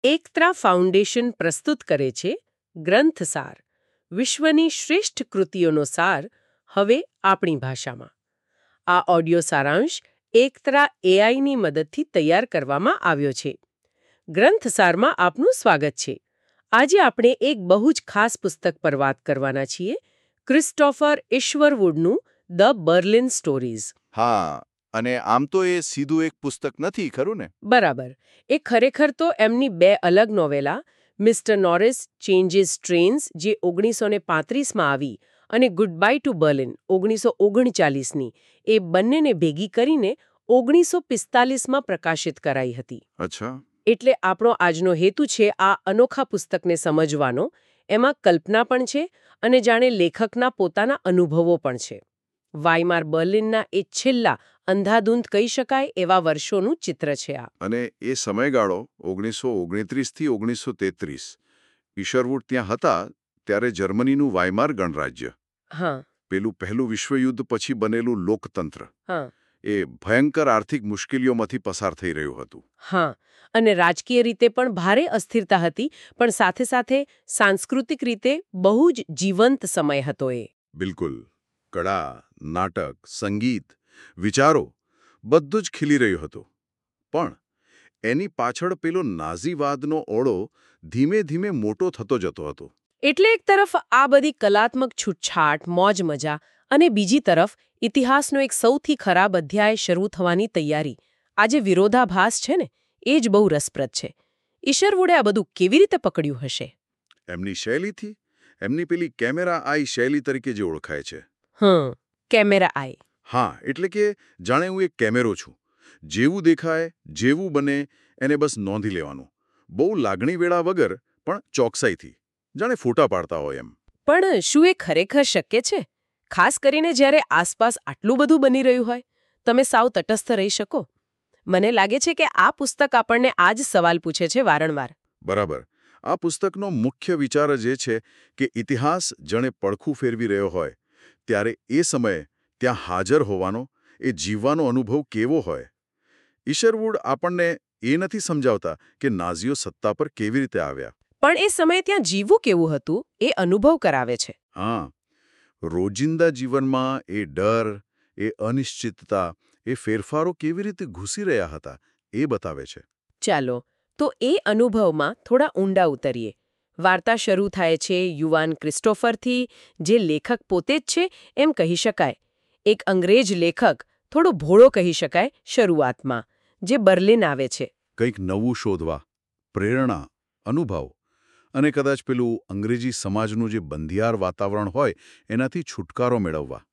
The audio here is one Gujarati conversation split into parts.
એકત્રા ફાઉન્ડેશન પ્રસ્તુત કરે છે ગ્રંથસાર, વિશ્વની શ્રેષ્ઠ કૃતિઓનો સાર, હવે આપણી ભાષામાં. આ ઓડિયો સારાંશ એકત્રા એઆઈની મદદથી તૈયાર કરવામાં આવ્યો છે. ગ્રંથસારમાં આપનું સ્વાગત છે. આજે આપણે એક બહુ જ ખાસ પુસ્તક પર વાત કરવાના છીએ, ક્રિસ્ટોફર ઇશવરવુડનું ધ બર્લિન સ્ટોરીઝ. હા, અને આમ તો એ સીધું એક પુસ્તક નથી, ખરું ને? બરાબર. એ ખરેખર તો એમની બે અલગ novella, Mister Norris Changes Trains, જે 1935માં આવી, અને ગુડ બાય ટુ બર્લિન 1939ની, એ બંનેને ભેગી કરીને 1945માં પ્રકાશિત કરાઈ હતી. અચ્છા. એટલે આપણો આજનો હેતુ છે આ અનોખા પુસ્તકને સમજવાનો. એમાં કલ્પના પણ છે અને જાણે લેખકના પોતાના અનુભવો પણ છે. વાઇમાર બર્લિનના એ છેલ્લા અંધાધૂંધ કહી શકાય એવા વર્ષોનું ચિત્ર છે આ. અને એ સમયગાળો 1929 થી 1933. ઇશરવુડ ત્યાં હતા ત્યારે જર્મનીનું વાઇમાર ગણરાજ્ય. હા. પેલું પહેલું વિશ્વયુદ્ધ પછી બનેલું લોકતંત્ર. હા. એ ભયંકર આર્થિક મુશ્કેલીઓમાંથી પસાર થઈ રહ્યું હતું. હા, અને રાજકીય રીતે પણ ભારે અસ્થિરતા હતી, પણ સાથે સાથે સાંસ્કૃતિક રીતે બહુ જ જીવંત સમય હતો એ. બિલકુલ. કળા, નાટક, સંગીત, વિચારો બધું જ ખીલી રહ્યું હતું. પણ એની પાછળ પેલો નાઝીવાદનો ઓળો ધીમે ધીમે મોટો થતો જતો હતો. એટલે એક તરફ આ બધી કલાત્મક છૂટછાટ, મોજ મજા, અને બીજી તરફ ઇતિહાસનો એક સૌથી ખરાબ અધ્યાય શરૂ થવાની તૈયારી. આ જે વિરોધાભાસ છે ને, એ જ બહુ રસપ્રદ છે. ઇશરવુડે આ બધું કેવી રીતે પકડ્યું હશે? એમની શૈલીથી. એમની પેલી કેમેરા આઈ શૈલી તરીકે જે ઓળખાય છે. Camera eye. હા, એટલે કે જાણે હું એક કેમેરો છું. જેવું દેખાય, જેવું બને, એને બસ નોંધી લેવાનું. બહુ લાગણીવેળા વગર, પણ ચોકસાઈથી. જાણે ફોટા પાડતા હોય એમ. પણ શું એ ખરેખર શક્ય છે? ખાસ કરીને જ્યારે આસપાસ આટલું બધું બની રહ્યું હોય, તમે સાવ તટસ્થ રહી શકો? મને લાગે છે કે આ પુસ્તક આપણને આ જ સવાલ પૂછે છે વારંવાર. બરાબર. આ પુસ્તકનો મુખ્ય વિચાર જ એ છે કે ઇતિહાસ જાણે પડખું ફેરવી રહ્યો હોય, ત્યારે એ સમયે ત્યાં હાજર હોવાનો, એ જીવવાનો અનુભવ કેવો હોય. ઇશરવુડ આપણને એ નથી સમજાવતા કે નાઝીઓ સત્તા પર કેવી રીતે આવ્યા. પણ એ સમયે ત્યાં જીવવું કેવું હતું, એ અનુભવ કરાવે છે. હા, રોજિંદા જીવનમાં એ ડર, એ અનિશ્ચિતતા, એ ફેરફારો કેવી રીતે ઘૂસી રહ્યા હતા, એ બતાવે છે. ચાલો, તો એ અનુભવમાં થોડા ઊંડા ઉતરીએ. વાર્તા શરૂ થાય છે યુવાન ક્રિસ્ટોફરથી, જે લેખક પોતે જ છે એમ કહી શકાય. એક અંગ્રેજ લેખક, થોડો ભોળો કહી શકાય શરૂઆતમાં, જે બર્લિન આવે છે. કંઈક નવું શોધવા, પ્રેરણા, અનુભવ, અને કદાચ પેલું અંગ્રેજી સમાજનું જે બંધિયાર વાતાવરણ હોય એનાથી છુટકારો મેળવવા.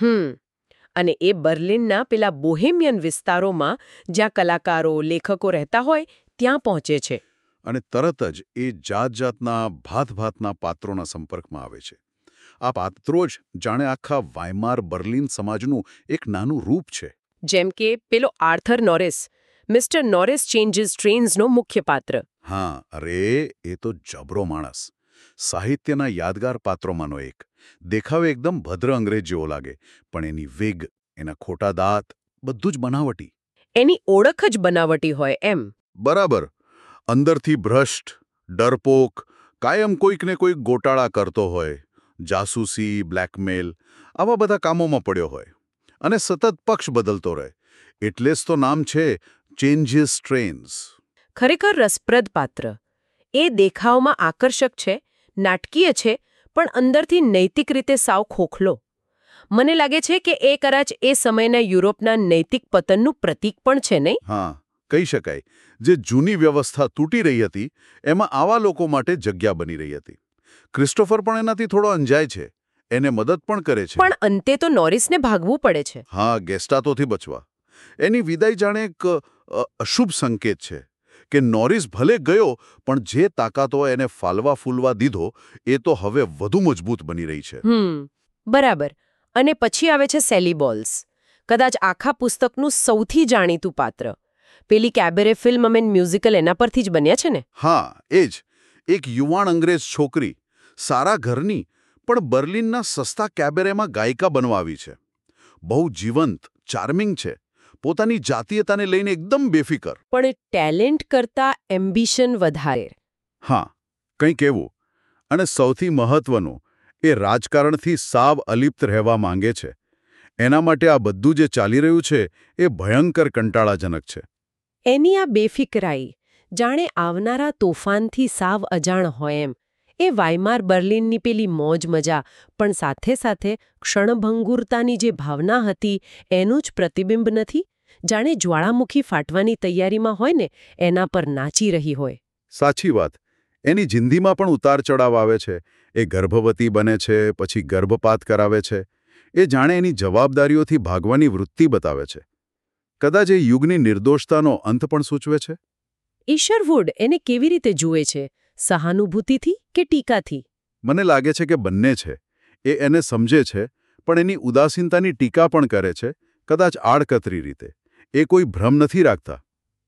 અને એ બર્લિનના પેલા બોહેમિયન વિસ્તારોમાં, જ્યાં કલાકારો, લેખકો રહેતા હોય, ત્યાં પહોંચે છે. અને તરત જ એ જાતજાતના ભાતભાતના પાત્રોના સંપર્કમાં આવે છે. આ પાત્રો જ જાણે આખા વાઇમાર બર્લિન સમાજનું એક નાનું રૂપ છે. જેમ કે પેલો Arthur Norris, Mister Norris Changes ટ્રેન્સનો મુખ્ય પાત્ર. હા, અરે એ તો જબરો માણસ. સાહિત્યના યાદગાર પાત્રોમાંનો એક. દેખાવે એકદમ ભદ્ર અંગ્રેજ જેવો લાગે, પણ એની વિગ, એના ખોટા દાંત, બધું જ બનાવટી. એની ઓળખ જ બનાવટી હોય એમ. બરાબર. અંદરથી ભ્રષ્ટ, ડરપોક, કાયમ કોઈકને કોઈક ગોટાળા કરતો હોય, જાસૂસી, બ્લેકમેલ, આવા બધા કામોમાં પડ્યો હોય, અને સતત પક્ષ બદલતો રહે. એટલે જ તો નામ છે ચેન્જીસ ટ્રેન્સ. ખરેખર રસપ્રદ પાત્ર. એ દેખાવમાં આકર્ષક છે, નાટકીય છે, પણ અંદરથી નૈતિક રીતે સાવ ખોખલો. મને લાગે છે કે એ કદાચ એ સમયના યુરોપના નૈતિક પતનનું પ્રતીક પણ છે, નહીં? હા, કહી શકાય. જે જૂની વ્યવસ્થા તૂટી રહી હતી, એમાં આવા લોકો માટે જગ્યા બની રહી હતી. ક્રિસ્ટોફર પણ એનાથી થોડો અંજાય છે. એને મદદ પણ કરે છે. પણ અંતે તો નોરિસને ભાગવું પડે છે. હા, ગેસ્ટાતોથી બચવા. એની વિદાય જાણે એક અશુભ સંકેત છે કે નોરિસ ભલે ગયો, પણ જે તાકાતો એને ફાલવા ફૂલવા દીધો, એ તો હવે વધુ મજબૂત બની રહી છે. બરાબર. અને પછી આવે છે સેલી બોલ્સ, કદાચ આખા પુસ્તકનું સૌથી જાણીતું પાત્ર. પેલી કેબરે ફિલ્મ અને મ્યુઝિકલ એના પરથી જ બન્યા છે ને? હા, એ જ. એક યુવાન અંગ્રેજ છોકરી, સારા ઘરની, પણ બર્લિનના સસ્તા કેબરેમાં ગાયિકા બનવા આવી છે. બહુ જીવંત, ચાર્મિંગ છે, પોતાની જાતીયતાને લઈને એકદમ બેફિકર. પણ ટેલેન્ટ કરતા એમ્બિશન વધારે. હા, કંઈક એવું. અને સૌથી મહત્વનું, એ રાજકારણથી સાવ અલિપ્ત રહેવા માંગે છે. એના માટે આ બધું જે ચાલી રહ્યું છે એ ભયંકર કંટાળાજનક છે. એની આ બેફિકરાઈ, જાણે આવનારા તોફાનથી સાવ અજાણ હોય એમ. એ વાઇમાર બર્લિનની પેલી મોજ મજા, પણ સાથે સાથે ક્ષણભંગુરતાની જે ભાવના હતી એનું જ પ્રતિબિંબ નથી? જાણે જ્વાળામુખી ફાટવાની તૈયારીમાં હોય ને એના પર નાચી રહી હોય. સાચી વાત. એની જિંદગીમાં પણ ઉતાર ચડાવ આવે છે. એ ગર્ભવતી બને છે, પછી ગર્ભપાત કરાવે છે. એ જાણે એની જવાબદારીઓથી ભાગવાની વૃત્તિ બતાવે છે. કદાચ એ યુગની નિર્દોષતાનો અંત પણ સૂચવે છે. ઈશરવુડ એને કેવી રીતે જુએ છે? સહાનુભૂતિથી કે ટીકાથી? મને લાગે છે કે બંને છે. એ એને સમજે છે, પણ એની ઉદાસીનતાની ટીકા પણ કરે છે, કદાચ આડકતરી રીતે. એ કોઈ ભ્રમ નથી રાખતા.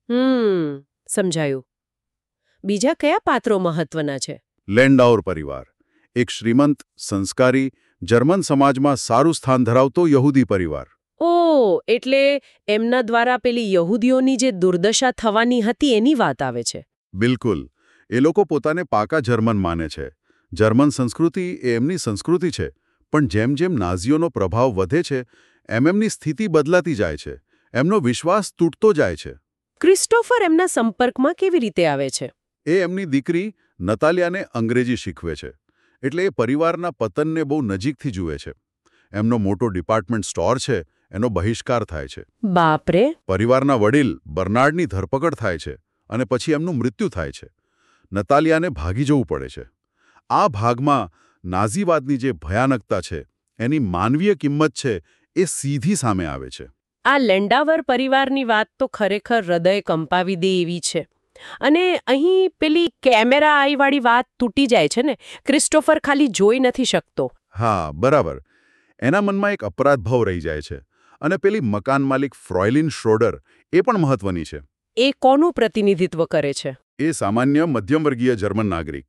સમજાયું. બીજા કયા પાત્રો મહત્વના છે? લેન્ડાઉર પરિવાર. એક શ્રીમંત, સંસ્કારી, જર્મન સમાજમાં સારું સ્થાન ધરાવતો યહૂદી પરિવાર. એટલે એમના દ્વારા પેલી યહૂદીઓની જે દુર્દશા થવાની હતી એની વાત આવે છે. બિલકુલ. એ લોકો પોતાને પાકા જર્મન માને છે. જર્મન સંસ્કૃતિ એ એમની સંસ્કૃતિ છે. પણ જેમ જેમ નાઝીઓનો પ્રભાવ વધે છે, એમની સ્થિતિ બદલાતી જાય છે. એમનો વિશ્વાસ તૂટતો જાય છે. ક્રિસ્ટોફર એમના સંપર્કમાં કેવી રીતે આવે છે? એ એમની દીકરી નતાલિયાને અંગ્રેજી શીખવે છે. એટલે એ પરિવારના પતનને બહુ નજીકથી જુએ છે. એમનો મોટો ડિપાર્ટમેન્ટ સ્ટોર છે, એનો બહિષ્કાર થાય છે. બાપરે! પરિવારના વડીલ બર્નાર્ડની ધરપકડ થાય છે, અને પછી એમનું મૃત્યુ થાય છે. નતાલિયાને ભાગી જવું પડે છે. આ ભાગમાં નાઝીવાદની જે ભયાનકતા છે, એની માનવીય કિંમત છે, એ સીધી સામે આવે છે. આ લેન્ડાવર પરિવારની વાત તો ખરેખર હૃદય કંપાવી દે એવી છે. અને અહીં પેલી કેમેરા આઈવાળી વાત તૂટી જાય છે ને. ક્રિસ્ટોફર ખાલી જોઈ નથી શકતો. હા, બરાબર. એના મનમાં એક અપરાધ ભાવ રહી જાય છે. અને પેલી મકાન માલિક ફ્રોયલિન શ્રોડર એ પણ મહત્વની છે. એ કોનું પ્રતિનિધિત્વ કરે છે? એ સામાન્ય મધ્યમવર્ગીય જર્મન નાગરિક.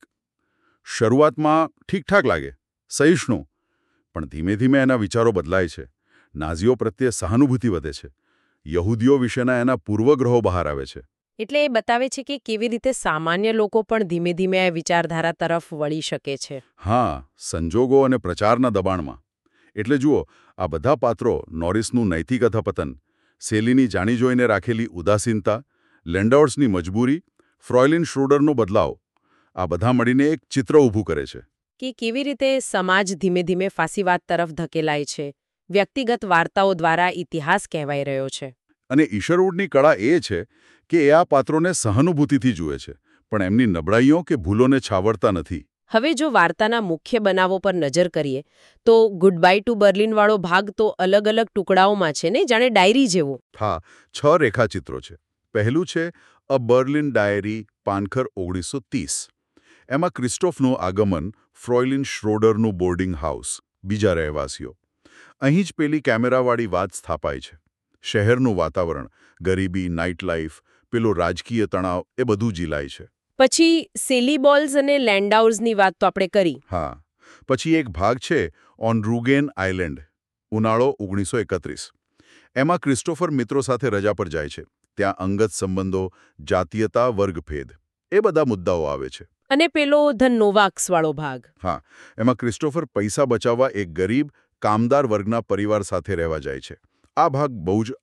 શરૂઆતમાં ઠીકઠાક લાગે, સહિષ્ણુ. પણ ધીમે ધીમે એના વિચારો બદલાય છે. નાઝીઓ પ્રત્યે સહાનુભૂતિ વધે છે. યહૂદીઓ વિશેના એના પૂર્વગ્રહો બહાર આવે છે. એટલે એ બતાવે છે કે કેવી રીતે સામાન્ય લોકો પણ ધીમે ધીમે આ વિચારધારા તરફ વળી શકે છે. હા, સંજોગો અને પ્રચારના દબાણમાં. એટલે જુઓ, આ બધા પાત્રો, નોરિસનું નૈતિક અધપતન, સેલીની જાણી જોઈને રાખેલી ઉદાસીનતા, લેન્ડાઉર્સની મજબૂરી, ફ્રોયલિન શ્રોડરનો બદલાવ, આ બધા મળીને એક ચિત્ર ઊભું કરે છે. કે કેવી રીતે સમાજ ધીમે ધીમે ફાસીવાદ તરફ ધકેલાય છે. વ્યક્તિગત વાર્તાઓ દ્વારા ઇતિહાસ કહેવાઈ રહ્યો છે. અને ઈશરવુડની કળા એ છે કે એ આ પાત્રોને સહાનુભૂતિથી જુએ છે, પણ એમની નબળાઈઓ કે ભૂલોને છાવરતા નથી. હવે જો વાર્તાના મુખ્ય બનાવો પર નજર કરીએ તો ગુડબાય ટુ બર્લિનવાળો ભાગ તો અલગ અલગ ટુકડાઓમાં છે ને, જાણે ડાયરી જેવું. હા, 6 રેખાચિત્રો છે. પહેલું છે અ બર્લિન ડાયરી, પાનખર 1930. એમાં ક્રિસ્ટોફનું આગમન, ફ્રોયલિન શ્રોડરનું બોર્ડિંગ હાઉસ, બીજા રહેવાસીઓ. અહીં જ પેલી કેમેરાવાળી વાત સ્થાપાય છે. શહેરનું વાતાવરણ, ગરીબી, નાઇટ લાઇફ, પેલો રાજકીય તણાવ, એ બધું જીલાય છે. પછી સેલી બોલ્સ અને લેન્ડાઉર્સની વાત તો આપણે કરી. હા, પછી એક ભાગ છે ઓન રૂગેન આઇલેન્ડ, ઉનાળો 1931. એમાં ક્રિસ્ટોફર મિત્રો સાથે રજા પર જાય છે. ત્યાં અંગત સંબંધો, જાતીયતા, વર્ગભેદ, એ બધા મુદ્દાઓ આવે છે. અને પેલો ધ નોવાક્સવાળો ભાગ. હા, એમાં ક્રિસ્ટોફર પૈસા બચાવવા એક ગરીબ, કામદાર વર્ગના પરિવાર સાથે રહેવા જાય છે. આ ભાગ બહુ જ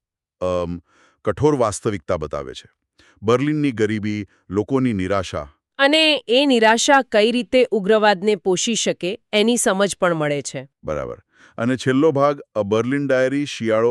કઠોર વાસ્તવિકતા બતાવે છે. બર્લિનની ગરીબી, લોકોની નિરાશા. અને એ નિરાશા કઈ રીતે ઉગ્રવાદને પોષી શકે એની સમજ પણ મળે છે. બરાબર. અને છેલ્લો ભાગ અ બર્લિન ડાયરી, શિયાળો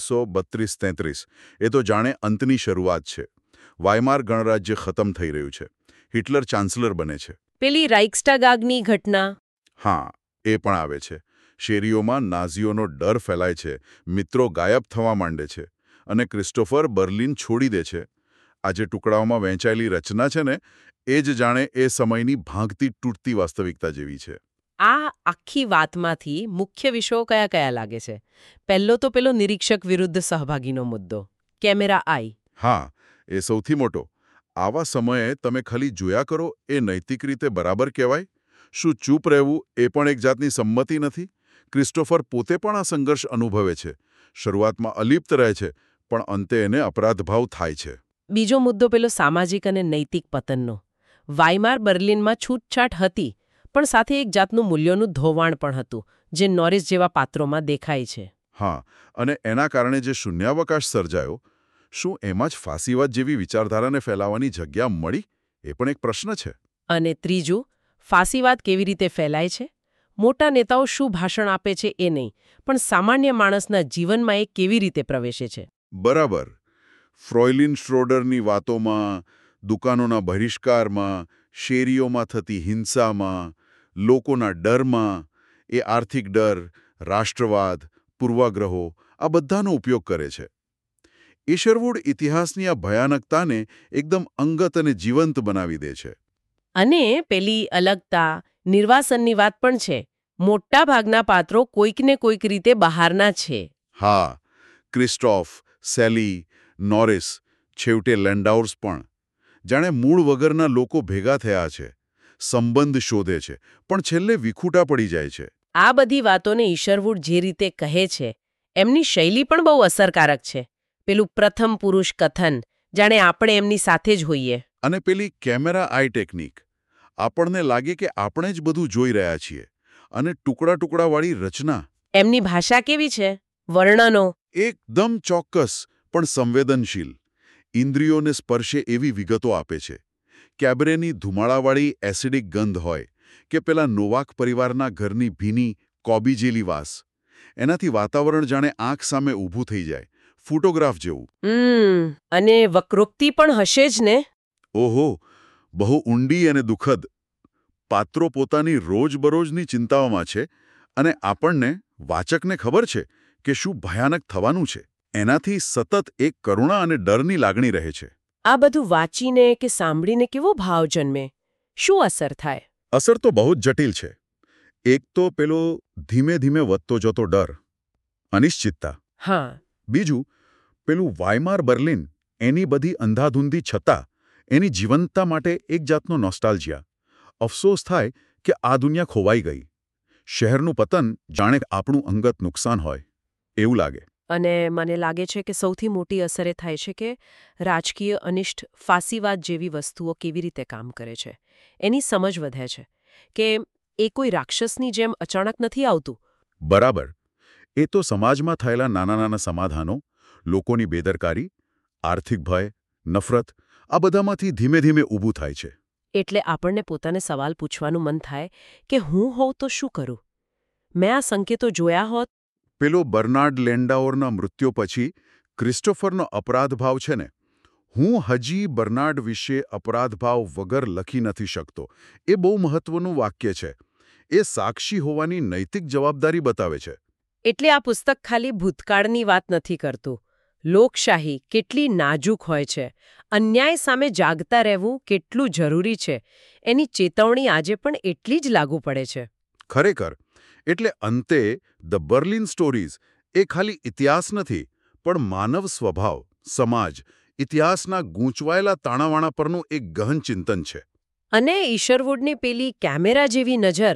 1932-33. એ તો જાણે અંતની શરૂઆત છે. વાઇમાર ગણરાજ્ય ખતમ થઈ રહ્યું છે. હિટલર ચાન્સલર બને છે. પેલી રાઇક્સટાગની ઘટના. હા, એ પણ આવે છે. શેરીઓમાં નાઝીઓનો ડર ફેલાય છે. મિત્રો ગાયબ થવા માંડે છે. અને ક્રિસ્ટોફર બર્લિન છોડી દે છે. આ જે ટુકડાઓમાં વહેંચાયેલી રચના છે ને, એ જ જાણે એ સમયની ભાંગતી તૂટતી વાસ્તવિકતા જેવી છે. આ આખી વાતમાંથી મુખ્ય વિષયો કયા કયા લાગે છે? પહેલો તો પેલો નિરીક્ષક વિરુદ્ધ સહભાગીનો મુદ્દો, કેમેરા આઈ. હા, એ સૌથી મોટો. આવા સમયે તમે ખાલી જોયા કરો એ નૈતિક રીતે બરાબર કહેવાય? શું ચૂપ રહેવું એ પણ એક જાતની સંમતિ નથી? ક્રિસ્ટોફર પોતે પણ આ સંઘર્ષ અનુભવે છે. શરૂઆતમાં અલિપ્ત રહે છે, પણ અંતે એને અપરાધભાવ થાય છે. બીજો મુદ્દો પેલો સામાજિક અને નૈતિક પતનનો. વાઇમાર બર્લિનમાં છૂટછાટ હતી, પણ સાથે એક જાતનું મૂલ્યોનું ધોવાણ પણ હતું, જે નોરિસ જેવા પાત્રોમાં દેખાય છે. હા, અને એના કારણે જે શૂન્યાવકાશ સર્જાયો, શું એમાં જ ફાસીવાદ જેવી વિચારધારાને ફેલાવવાની જગ્યા મળી? એ પણ એક પ્રશ્ન છે. અને ત્રીજું, ફાસીવાદ કેવી રીતે ફેલાય છે? મોટા નેતાઓ શું ભાષણ આપે છે એ નહીં, પણ સામાન્ય માણસના જીવનમાં એ કેવી રીતે પ્રવેશે છે. બરાબર. ફ્રોઇલિન શ્રોડરની વાતોમાં, દુકાનોના બહિષ્કારમાં, શેરીઓમાં થતી હિંસામાં, લોકોના ડરમાં, એ આર્થિક ડર, રાષ્ટ્રવાદ, પૂર્વાગ્રહો આ બધાનો ઉપયોગ કરે છે. ઇશરવુડ ઇતિહાસની આ ભયાનકતાને એકદમ અંગત અને જીવંત બનાવી દે છે. અને પેલી અલગતા, નિર્વાસનની વાત પણ છે. મોટા ભાગના પાત્રો કોઈકને કોઈક રીતે બહારના છે. હા, ક્રિસ્ટોફ, સેલી, નોરિસ, છેવટે લેન્ડાઉર્સ પણ. જાણે મૂળ વગરના લોકો ભેગા થયા છે, સંબંધ શોધે છે, પણ છેલ્લે વિખૂટા પડી જાય છે. આ બધી વાતોને ઇશરવુડ જે રીતે કહે છે, એમની શૈલી પણ બહુ અસરકારક છે. પેલું પ્રથમ પુરુષ કથન, જાણે આપણે એમની સાથે જ હોઈએ. અને પેલી કેમેરા આઈ ટેકનિક, આપણને લાગે કે આપણે જ બધું જોઈ રહ્યા છીએ. અને ટુકડા ટુકડાવાળી રચના. એમની ભાષા કેવી છે? વર્ણનો એકદમ ચોક્કસ પણ સંવેદનશીલ. ઇન્દ્રિયોને સ્પર્શે એવી વિગતો આપે છે. કેબરેની ધુમાડાવાળી એસિડિક ગંધ હોય કે પેલા નોવાક પરિવારના ઘરની ભીની કોબી જેલી વાસ. એનાથી વાતાવરણ જાણે આંખ સામે ઊભું થઈ જાય, ફોટોગ્રાફ જેવું. અને વક્રોક્તિ પણ હશે જ ને. ઓહો, બહુ ઊંડી અને દુઃખદ. પાત્રો પોતાની રોજબરોજની ચિંતાઓમાં છે, અને આપણને, વાચકને ખબર છે કે શું ભયાનક થવાનું છે. એનાથી સતત એક કરુણા અને ડરની લાગણી રહે છે. આ બધું વાંચીને કે સાંભળીને કેવો ભાવ જન્મે? શું અસર થાય? અસર તો બહુ જ જટિલ છે. એક તો પેલો ધીમે ધીમે વધતો જતો ડર, અનિશ્ચિતતા. હા. બીજું, પેલું વાઇમાર બર્લિન, એની બધી અંધાધૂંધી છતાં એની જીવંતતા માટે એક જાતનો નોસ્ટાલ્જિયા. અફસોસ થાય કે આ દુનિયા ખોવાઈ ગઈ. શહેરનું પતન જાણે આપણું અંગત નુકસાન હોય એવું લાગે. અને મને લાગે છે કે સૌથી મોટી અસર એ થાય છે કે રાજકીય અનિષ્ટ, ફાસીવાદ જેવી વસ્તુઓ કેવી રીતે કામ કરે છે. એની સમજ વધે છે કે એ કોઈ રાક્ષસની જેમ અચાનક નથી આવતું. બરાબર. એ તો સમાજમાં થયેલા નાના નાના સમાધાનો, લોકોની બેદરકારી, આર્થિક ભય, નફરત, આ બધામાંથી ધીમે ધીમે ઊભું થાય છે. એટલે આપણને પોતાને સવાલ પૂછવાનું મન થાય કે હું હોઉં તો શું કરું? મેં આ સંકેતો જોયા હોત. પેલો બર્નાર્ડ લેન્ડાઓરના મૃત્યુ પછી ક્રિસ્ટોફરનો અપરાધભાવ છે ને, હું હજી બર્નાર્ડ વિશે અપરાધભાવ વગર લખી નથી શકતો. એ બહુ મહત્વનું વાક્ય છે. એ સાક્ષી હોવાની નૈતિક જવાબદારી બતાવે છે. એટલે આ પુસ્તક ખાલી ભૂતકાળની વાત નથી કરતું. લોકશાહી કેટલી નાજુક હોય છે, અન્યાય સામે જાગતા રહેવું કેટલું જરૂરી છે, એની ચેતવણી આજે પણ એટલી જ લાગુ પડે છે. ખરેખર. એટલે અંતે ધ બર્લિન સ્ટોરીઝ એ ખાલી ઇતિહાસ નથી, પણ માનવ સ્વભાવ, સમાજ, ઇતિહાસના ગૂંચવાયેલા તાણાવાણા પરનું એક ગહન ચિંતન છે. અને ઈશરવુડની પેલી કેમેરા જેવી નજર,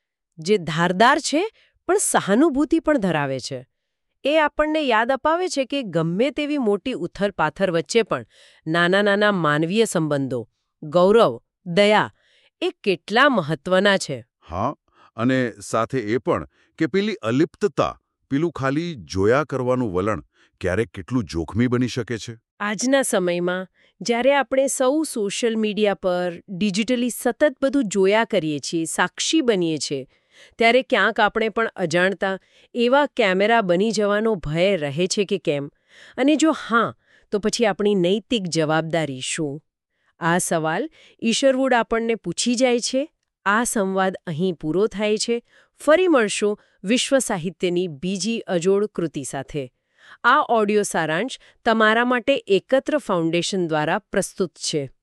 જે ધારદાર છે પણ સહાનુભૂતિ પણ ધરાવે છે, એ આપણને યાદ અપાવે છે કે ગમે તેવી મોટી ઉથલપાથલ વચ્ચે પણ નાના નાના માનવીય સંબંધો, ગૌરવ, દયા એ કેટલા મહત્વના છે. હા, અને સાથે એ પણ કે પેલી અલિપ્તતા, પેલું ખાલી જોયા કરવાનું વલણ ક્યારેક કેટલું જોખમી બની શકે છે. આજના સમયમાં જ્યારે આપણે સૌ સોશિયલ મીડિયા પર ડિજિટલી સતત બધું જોયા કરીએ છીએ, સાક્ષી બનીએ છીએ, ત્યારે ક્યાંક આપણે પણ અજાણતા એવા કેમેરા બની જવાનો ભય રહે છે કે કેમ? અને જો હા, તો પછી આપણી નૈતિક જવાબદારી શું? આ સવાલ ઈશરવુડ આપણને પૂછી જાય છે. આ સંવાદ અહીં પૂરો થાય છે. ફરી મળશું વિશ્વ સાહિત્યની બીજી અજોડ કૃતિ સાથે. આ ઓડિયો સારાંશ તમારા માટે એકત્ર ફાઉન્ડેશન દ્વારા પ્રસ્તુત છે.